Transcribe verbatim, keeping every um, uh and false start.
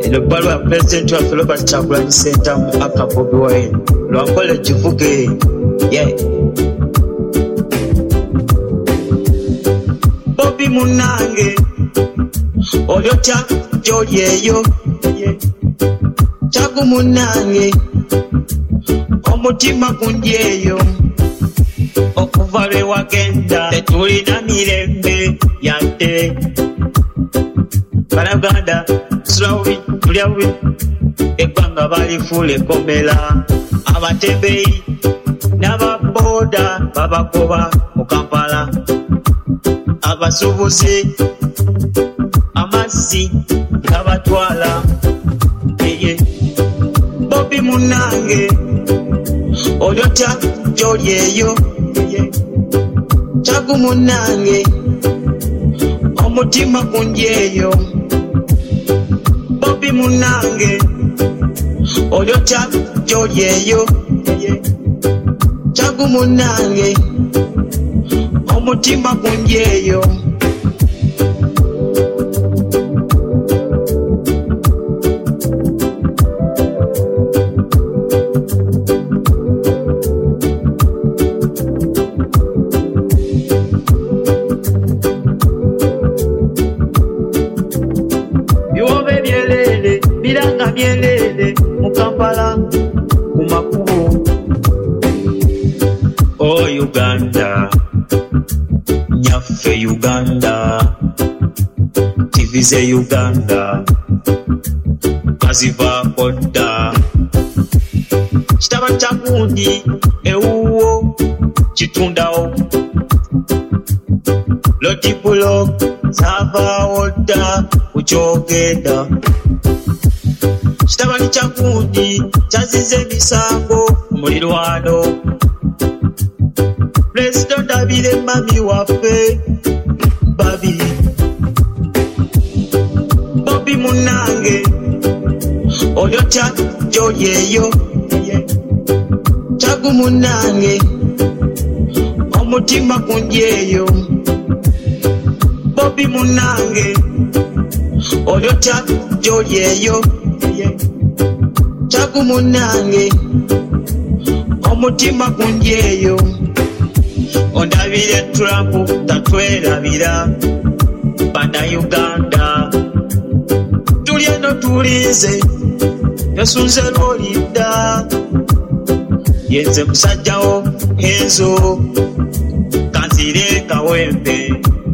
eno bbalwa ya pulezidenti waffe Robert Kyagulanyi Ssentamu aka Bobi Wine lwankola kivuge yeah. Bobi munange olyotya gy'oli eyo yeah. Kyagu munange omutima gundi eyo okuva lwe wagenda tetulina mirembe yadde Bannaganda tusulabubi tulya bubi eggwanga balifuula ekkomera abatembeeyi n'ababooda babagoba mu Kampala abasuubuzi amazzi gabatwala eye Bobi munange olyotya gy'oli eyo Kyagu munange omutima gundi eyo Bobi munange olyotya gy'oli eyo Kyagu munange omutima gundi eyo biwobe byelele biranga byelele mu Kampala ku makubo o Uganda nyaffe Uganda T V ze Uganda kazivaako dda kitaba kyagundi ewuwo kitundawo lotipulo zavaawo dda kukyogenda kitaba ni kyagundi kyaziza emisango mulirwano Pulezidenti Ndabire mami waffe babiri Bobi munange olyotya gy'oli eyo Kyagu munange omutima gundi eyo Bobi munange olyotya gy'oli eyo Kyagu munange omutima gundi eyo Ondabire Trump tatwerabira Bannayuganda tuli eno tulize yasunze lwolidda yenze musajjawo enzo kanzire kawempe